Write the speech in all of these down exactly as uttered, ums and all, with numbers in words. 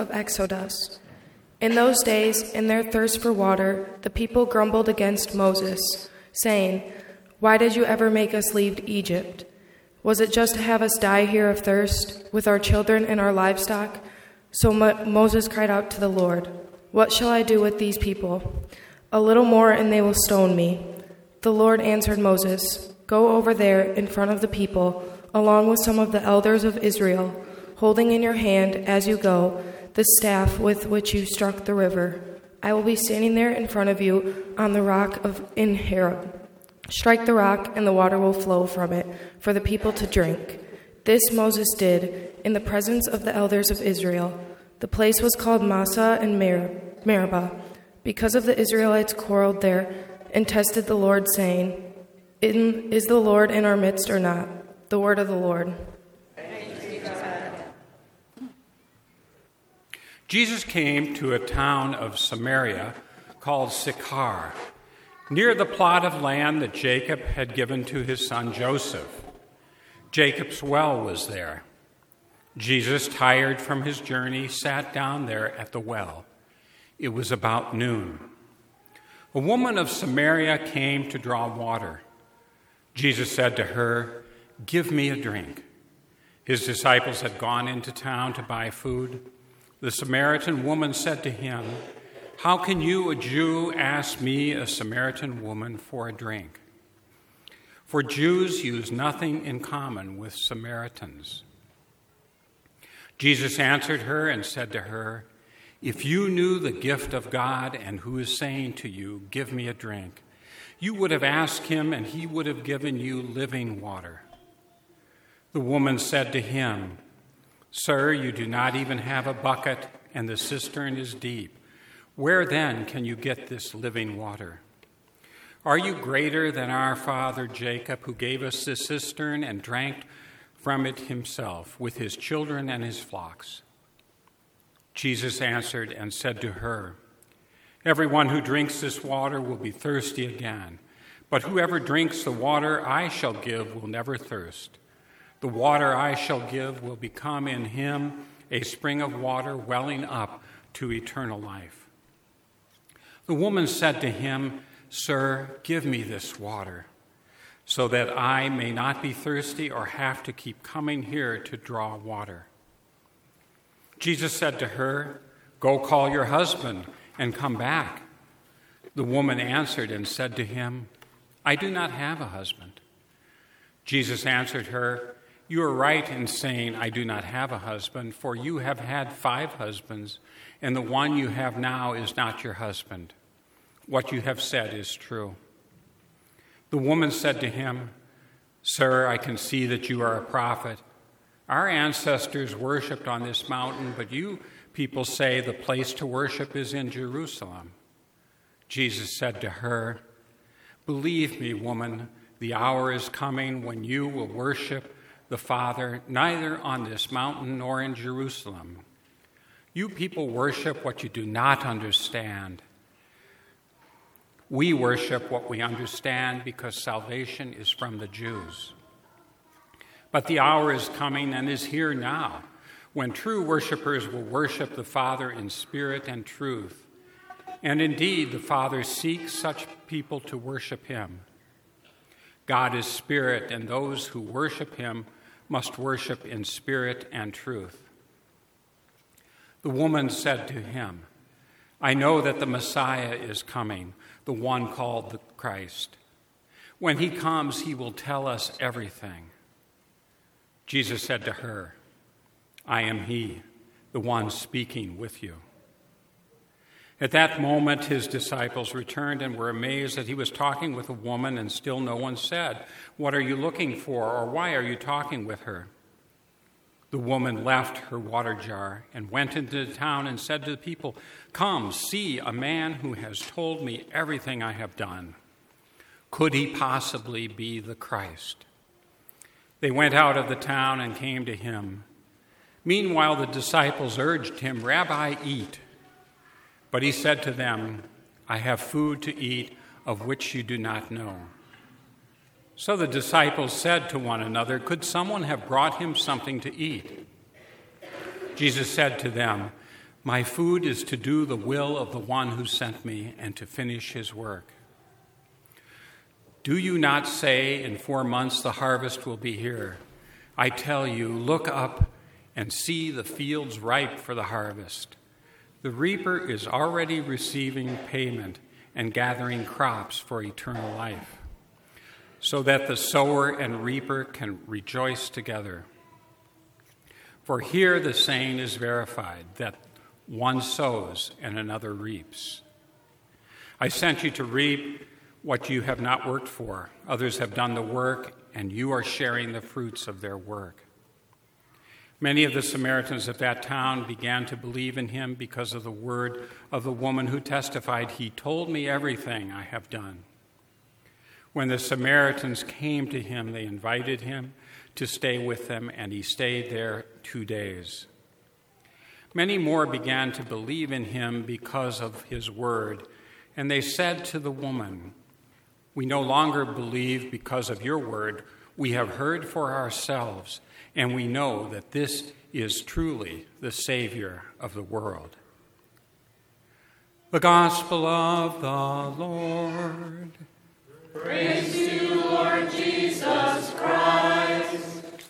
of Exodus. In those days, in their thirst for water, the people grumbled against Moses, saying, "Why did you ever make us leave Egypt? Was it just to have us die here of thirst, with our children and our livestock?" So Mo- Moses cried out to the Lord, "What shall I do with these people? A little more and they will stone me." The Lord answered Moses, "Go over there in front of the people, along with some of the elders of Israel, holding in your hand, as you go, the staff with which you struck the river. I will be standing there in front of you on the rock of in Horeb. Strike the rock, and the water will flow from it for the people to drink." This Moses did in the presence of the elders of Israel. The place was called Massah and Mer- Meribah, because of the Israelites quarreled there and tested the Lord, saying, in, "Is the Lord in our midst or not?" The word of the Lord. Jesus came to a town of Samaria called Sychar, near the plot of land that Jacob had given to his son Joseph. Jacob's well was there. Jesus, tired from his journey, sat down there at the well. It was about noon. A woman of Samaria came to draw water. Jesus said to her, "Give me a drink." His disciples had gone into town to buy food. The Samaritan woman said to him, "How can you, a Jew, ask me, a Samaritan woman, for a drink?" For Jews use nothing in common with Samaritans. Jesus answered her and said to her, "If you knew the gift of God and who is saying to you, 'Give me a drink,' you would have asked him, and he would have given you living water." The woman said to him, "Sir, you do not even have a bucket, and the cistern is deep. Where then can you get this living water? Are you greater than our father Jacob, who gave us this cistern and drank from it himself, with his children and his flocks?" Jesus answered and said to her, "Everyone who drinks this water will be thirsty again, but whoever drinks the water I shall give will never thirst. The water I shall give will become in him a spring of water welling up to eternal life." The woman said to him, "Sir, give me this water, so that I may not be thirsty or have to keep coming here to draw water." Jesus said to her, "Go call your husband and come back." The woman answered and said to him, "I do not have a husband." Jesus answered her, "You are right in saying, 'I do not have a husband,' for you have had five husbands, and the one you have now is not your husband. What you have said is true." The woman said to him, "Sir, I can see that you are a prophet. Our ancestors worshipped on this mountain, but you people say the place to worship is in Jerusalem." Jesus said to her, "Believe me, woman, the hour is coming when you will worship the Father neither on this mountain nor in Jerusalem. You people worship what you do not understand. We worship what we understand because salvation is from the Jews. But the hour is coming and is here now when true worshipers will worship the Father in spirit and truth. And indeed, the Father seeks such people to worship him. God is spirit, and those who worship him must worship in spirit and truth." The woman said to him, "I know that the Messiah is coming, the one called the Christ. When he comes, he will tell us everything." Jesus said to her, "I am he, the one speaking with you." At that moment, his disciples returned and were amazed that he was talking with a woman, and still no one said, "What are you looking for?" or "Why are you talking with her?" The woman left her water jar and went into the town and said to the people, "Come, see a man who has told me everything I have done. Could he possibly be the Christ?" They went out of the town and came to him. Meanwhile, the disciples urged him, "Rabbi, eat." But he said to them, "I have food to eat of which you do not know." So the disciples said to one another, "Could someone have brought him something to eat?" Jesus said to them, My food is to do the will of the one who sent me and to finish his work. Do you not say, in four months the harvest will be here? I tell you, look up and see the fields ripe for the harvest. The reaper is already receiving payment and gathering crops for eternal life, so that the sower and reaper can rejoice together. For here the saying is verified, that one sows and another reaps. I sent you to reap what you have not worked for. Others have done the work, and you are sharing the fruits of their work. Many of the Samaritans of that town began to believe in him because of the word of the woman who testified, "He told me everything I have done." When the Samaritans came to him, they invited him to stay with them, and he stayed there two days. Many more began to believe in him because of his word, and they said to the woman, "We no longer believe because of your word. We have heard for ourselves, and we know that this is truly the Savior of the world." The Gospel of the Lord. Praise to you, Lord Jesus Christ.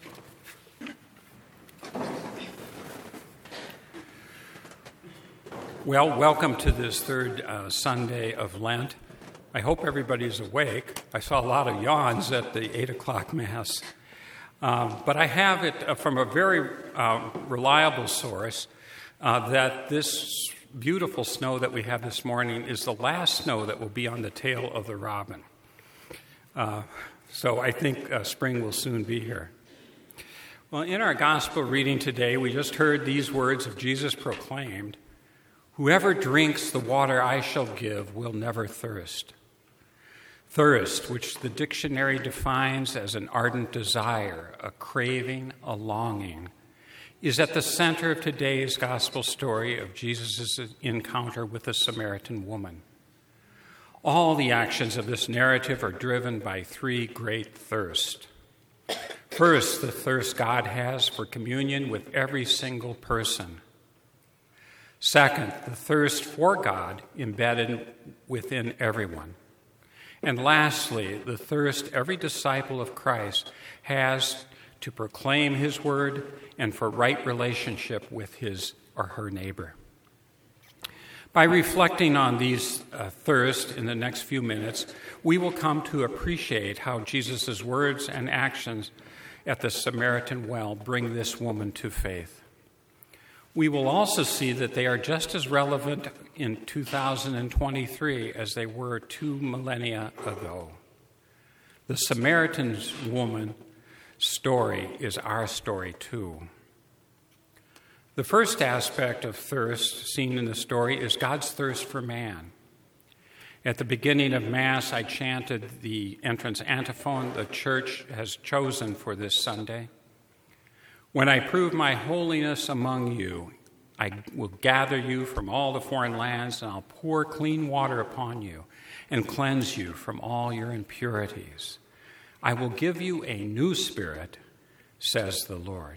Well, welcome to this third uh, Sunday of Lent. I hope everybody's awake. I saw a lot of yawns at the eight o'clock Mass. Um, but I have it uh, from a very uh, reliable source uh, that this beautiful snow that we have this morning is the last snow that will be on the tail of the robin. Uh, so I think uh, spring will soon be here. Well, in our gospel reading today, we just heard these words of Jesus proclaimed, "Whoever drinks the water I shall give will never thirst." Thirst, which the dictionary defines as an ardent desire, a craving, a longing, is at the center of today's gospel story of Jesus' encounter with the Samaritan woman. All the actions of this narrative are driven by three great thirsts. First, the thirst God has for communion with every single person. Second, the thirst for God embedded within everyone. And lastly, the thirst every disciple of Christ has to proclaim his word and for right relationship with his or her neighbor. By reflecting on these uh, thirsts in the next few minutes, we will come to appreciate how Jesus' words and actions at the Samaritan well bring this woman to faith. We will also see that they are just as relevant in two thousand twenty-three as they were two millennia ago. The Samaritan woman story is our story too. The first aspect of thirst seen in the story is God's thirst for man. At the beginning of Mass, I chanted the entrance antiphon the church has chosen for this Sunday. When I prove my holiness among you, I will gather you from all the foreign lands, and I'll pour clean water upon you and cleanse you from all your impurities. I will give you a new spirit, says the Lord.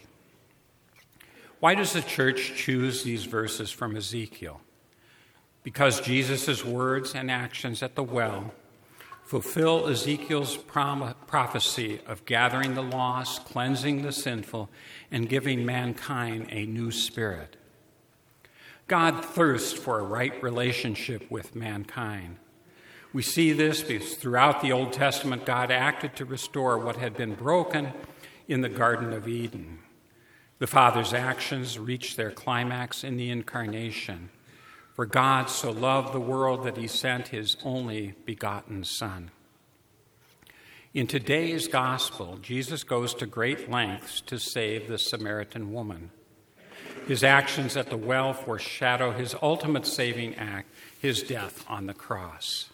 Why does the church choose these verses from Ezekiel? Because Jesus' words and actions at the well fulfill Ezekiel's prom- prophecy of gathering the lost, cleansing the sinful, and giving mankind a new spirit. God thirsts for a right relationship with mankind. We see this because throughout the Old Testament, God acted to restore what had been broken in the Garden of Eden. The Father's actions reached their climax in the Incarnation. For God so loved the world that he sent his only begotten Son. In today's gospel, Jesus goes to great lengths to save the Samaritan woman. His actions at the well foreshadow his ultimate saving act, his death on the cross.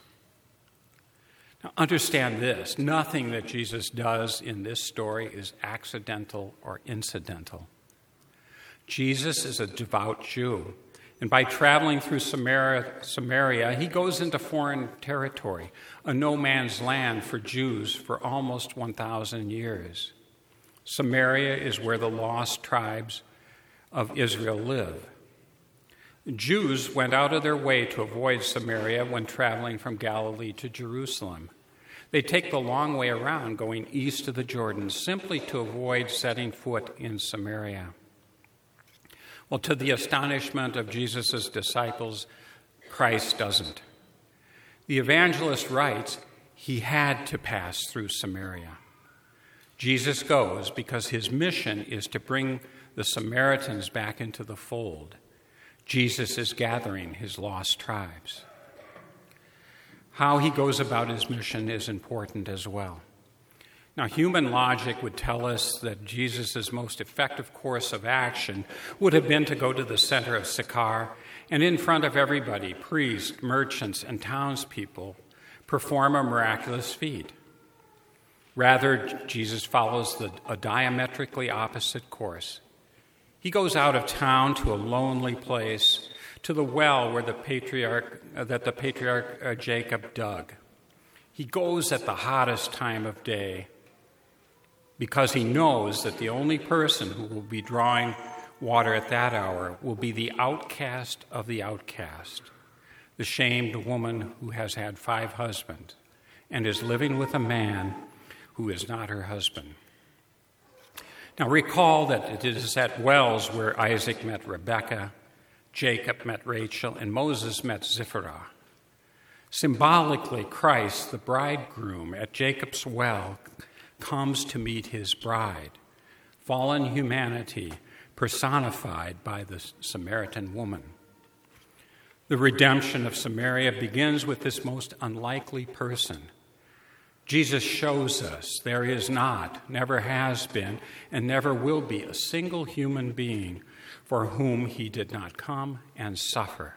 Now, understand this. Nothing that Jesus does in this story is accidental or incidental. Jesus is a devout Jew, and by traveling through Samaria, Samaria, he goes into foreign territory, a no-man's land for Jews for almost one thousand years. Samaria is where the lost tribes of Israel live. Jews went out of their way to avoid Samaria when traveling from Galilee to Jerusalem. They take the long way around, going east of the Jordan, simply to avoid setting foot in Samaria. Well, to the astonishment of Jesus' disciples, Christ doesn't. The evangelist writes, he had to pass through Samaria. Jesus goes because his mission is to bring the Samaritans back into the fold. Jesus is gathering his lost tribes. How he goes about his mission is important as well. Now, human logic would tell us that Jesus' most effective course of action would have been to go to the center of Sychar and in front of everybody, priests, merchants, and townspeople, perform a miraculous feat. Rather, Jesus follows the, a diametrically opposite course. He goes out of town to a lonely place, to the well where the patriarch, uh, that the patriarch uh, Jacob dug. He goes at the hottest time of day because he knows that the only person who will be drawing water at that hour will be the outcast of the outcast, the shamed woman who has had five husbands and is living with a man who is not her husband. Now recall that it is at wells where Isaac met Rebekah, Jacob met Rachel, and Moses met Zipporah. Symbolically, Christ, the bridegroom at Jacob's well, comes to meet his bride, fallen humanity personified by the Samaritan woman. The redemption of Samaria begins with this most unlikely person. Jesus shows us there is not, never has been, and never will be a single human being for whom he did not come and suffer.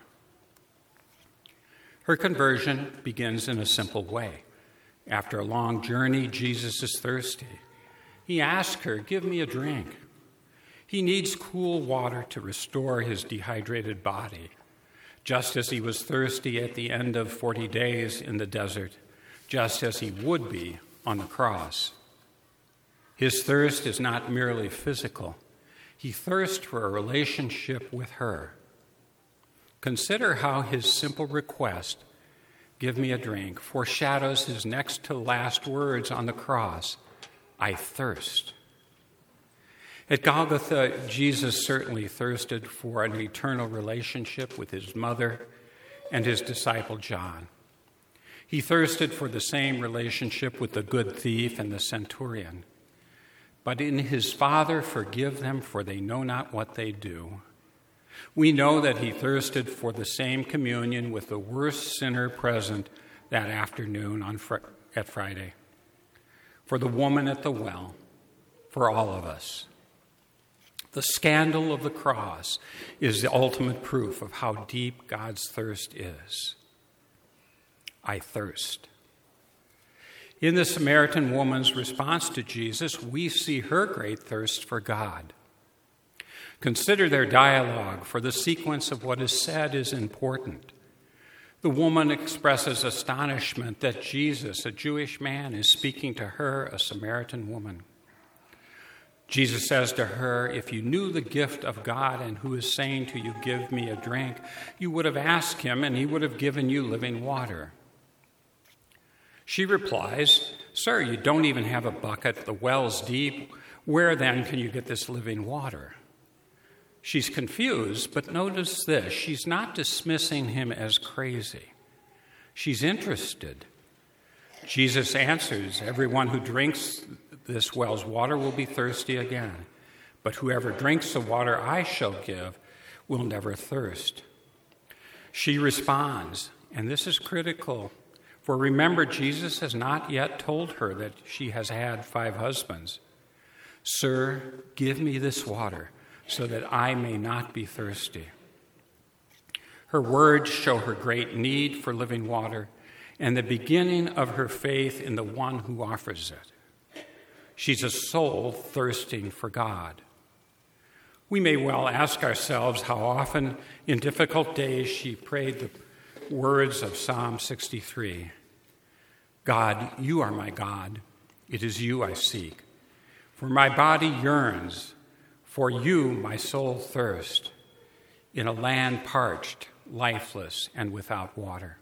Her conversion begins in a simple way. After a long journey, Jesus is thirsty. He asks her, "Give me a drink." He needs cool water to restore his dehydrated body, just as he was thirsty at the end of forty days in the desert, just as he would be on the cross. His thirst is not merely physical. He thirsts for a relationship with her. Consider how his simple request, "Give me a drink," foreshadows his next to last words on the cross, "I thirst." At Golgotha, Jesus certainly thirsted for an eternal relationship with his mother and his disciple John. He thirsted for the same relationship with the good thief and the centurion. But in his Father, forgive them, for they know not what they do. We know that he thirsted for the same communion with the worst sinner present that afternoon on fr- at Friday, for the woman at the well, for all of us. The scandal of the cross is the ultimate proof of how deep God's thirst is. I thirst. In the Samaritan woman's response to Jesus, we see her great thirst for God. Consider their dialogue, for the sequence of what is said is important. The woman expresses astonishment that Jesus, a Jewish man, is speaking to her, a Samaritan woman. Jesus says to her, "If you knew the gift of God and who is saying to you, 'Give me a drink,' you would have asked him and he would have given you living water." She replies, "Sir, you don't even have a bucket. The well's deep. Where then can you get this living water?" She's confused, but notice this. She's not dismissing him as crazy. She's interested. Jesus answers, "Everyone who drinks this well's water will be thirsty again, but whoever drinks the water I shall give will never thirst." She responds, and this is critical, for remember, Jesus has not yet told her that she has had five husbands. "Sir, give me this water so that I may not be thirsty." Her words show her great need for living water and the beginning of her faith in the one who offers it. She's a soul thirsting for God. We may well ask ourselves how often in difficult days she prayed the words of Psalm sixty-three. "God, you are my God. It is you I seek. For my body yearns. For you my soul thirsts. in a land parched, lifeless, and without water.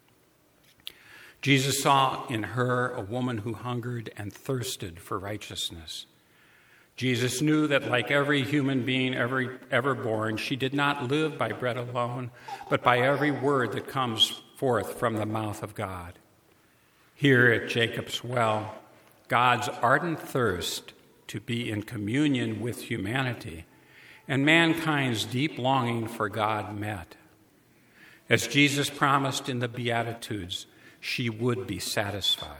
Jesus saw in her a woman who hungered and thirsted for righteousness. Jesus knew that like every human being ever, ever born, she did not live by bread alone, but by every word that comes forth from the mouth of God. Here at Jacob's Well, God's ardent thirst to be in communion with humanity and mankind's deep longing for God met. As Jesus promised in the Beatitudes, she would be satisfied.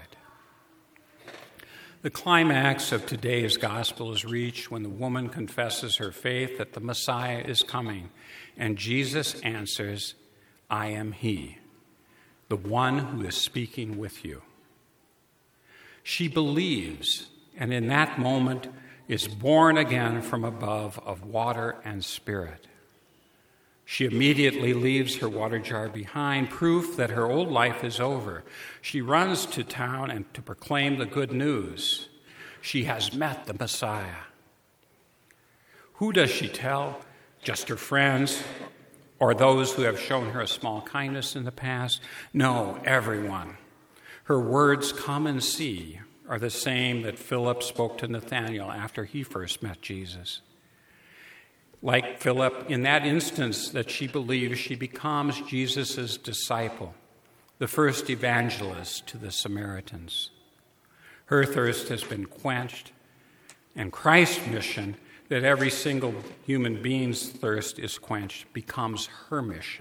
The climax of today's gospel is reached when the woman confesses her faith that the Messiah is coming, and Jesus answers, "I am he, the one who is speaking with you." She believes, and in that moment is born again from above of water and spirit. She immediately leaves her water jar behind, proof that her old life is over. She runs to town and to proclaim the good news. She has met the Messiah. Who does she tell? Just her friends or those who have shown her a small kindness in the past? No, everyone. Her words, "Come and see," are the same that Philip spoke to Nathanael after he first met Jesus. Like Philip, in that instance that she believes, she becomes Jesus' disciple, the first evangelist to the Samaritans. Her thirst has been quenched, and Christ's mission, that every single human being's thirst is quenched, becomes her mission.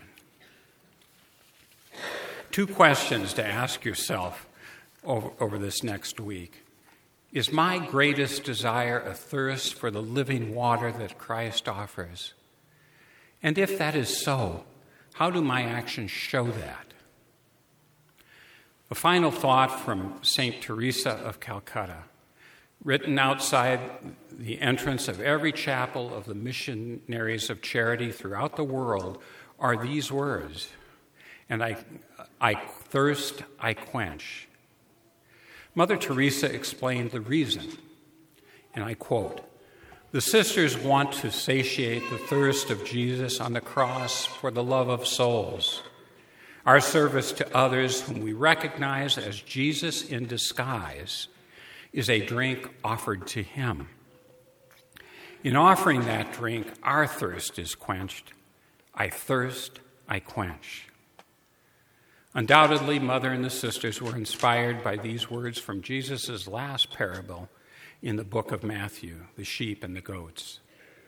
Two questions to ask yourself over, over this next week. Is my greatest desire a thirst for the living water that Christ offers? And if that is so, how do my actions show that? A final thought from Saint Teresa of Calcutta, written outside the entrance of every chapel of the missionaries of charity throughout the world, are these words, "And I, I thirst, I quench." Mother Teresa explained the reason, and I quote, "The sisters want to satiate the thirst of Jesus on the cross for the love of souls. Our service to others whom we recognize as Jesus in disguise is a drink offered to him. In offering that drink, our thirst is quenched. I thirst, I quench." Undoubtedly, Mother and the sisters were inspired by these words from Jesus' last parable in the book of Matthew, the sheep and the goats.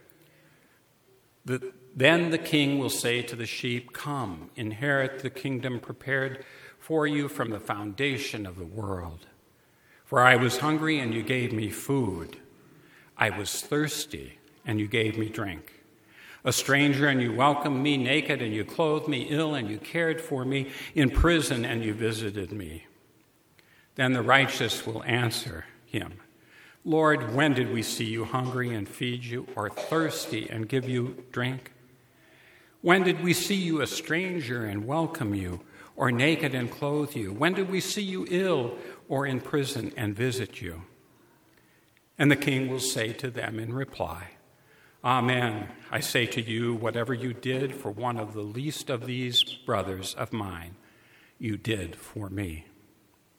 The, then the king will say to the sheep, "Come, inherit the kingdom prepared for you from the foundation of the world. For I was hungry, and you gave me food. I was thirsty, and you gave me drink. A stranger, and you welcomed me. Naked, and you clothed me. Ill, and you cared for me. In prison, and you visited me." Then the righteous will answer him, "Lord, when did we see you hungry and feed you, or thirsty and give you drink? When did we see you a stranger and welcome you, or naked and clothe you? When did we see you ill or in prison and visit you?" And the king will say to them in reply, "Amen, I say to you, whatever you did for one of the least of these brothers of mine, you did for me."